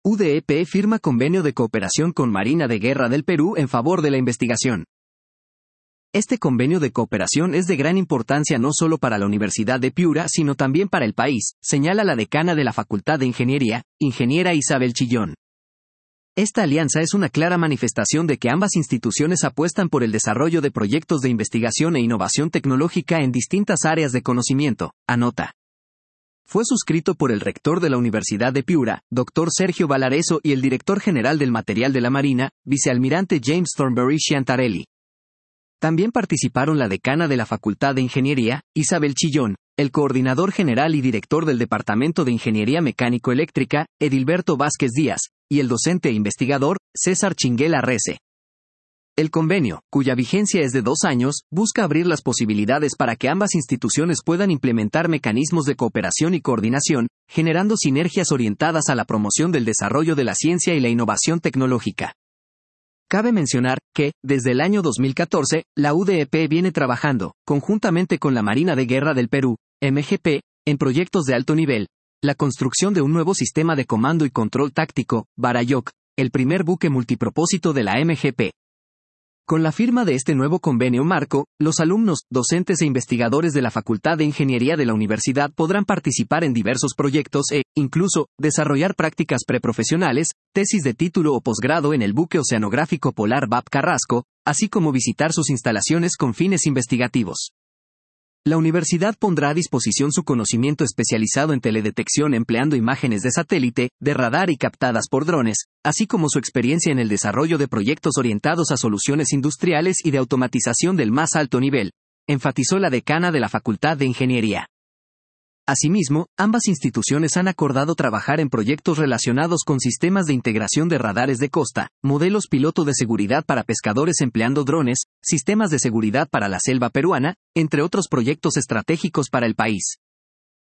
UDEP firma convenio de cooperación con Marina de Guerra del Perú en favor de la investigación. Este convenio de cooperación es de gran importancia no solo para la Universidad de Piura, sino también para el país, señala la decana de la Facultad de Ingeniería, ingeniera Isabel Chillón. Esta alianza es una clara manifestación de que ambas instituciones apuestan por el desarrollo de proyectos de investigación e innovación tecnológica en distintas áreas de conocimiento, anota. Fue suscrito por el rector de la Universidad de Piura, Dr. Sergio Valareso, y el director general del Material de la Marina, vicealmirante James Thornberry Chiantarelli. También participaron la decana de la Facultad de Ingeniería, Isabel Chillón, el coordinador general y director del Departamento de Ingeniería Mecánico-Eléctrica, Edilberto Vázquez Díaz, y el docente e investigador, César Chinguela Rece. El convenio, cuya vigencia es de 2 años, busca abrir las posibilidades para que ambas instituciones puedan implementar mecanismos de cooperación y coordinación, generando sinergias orientadas a la promoción del desarrollo de la ciencia y la innovación tecnológica. Cabe mencionar que, desde el año 2014, la UDEP viene trabajando, conjuntamente con la Marina de Guerra del Perú, MGP, en proyectos de alto nivel, la construcción de un nuevo sistema de comando y control táctico, Barayoc, el primer buque multipropósito de la MGP. Con la firma de este nuevo convenio marco, los alumnos, docentes e investigadores de la Facultad de Ingeniería de la Universidad podrán participar en diversos proyectos e, incluso, desarrollar prácticas preprofesionales, tesis de título o posgrado en el buque oceanográfico polar VAP Carrasco, así como visitar sus instalaciones con fines investigativos. La universidad pondrá a disposición su conocimiento especializado en teledetección empleando imágenes de satélite, de radar y captadas por drones, así como su experiencia en el desarrollo de proyectos orientados a soluciones industriales y de automatización del más alto nivel, enfatizó la decana de la Facultad de Ingeniería. Asimismo, ambas instituciones han acordado trabajar en proyectos relacionados con sistemas de integración de radares de costa, modelos piloto de seguridad para pescadores empleando drones, sistemas de seguridad para la selva peruana, entre otros proyectos estratégicos para el país.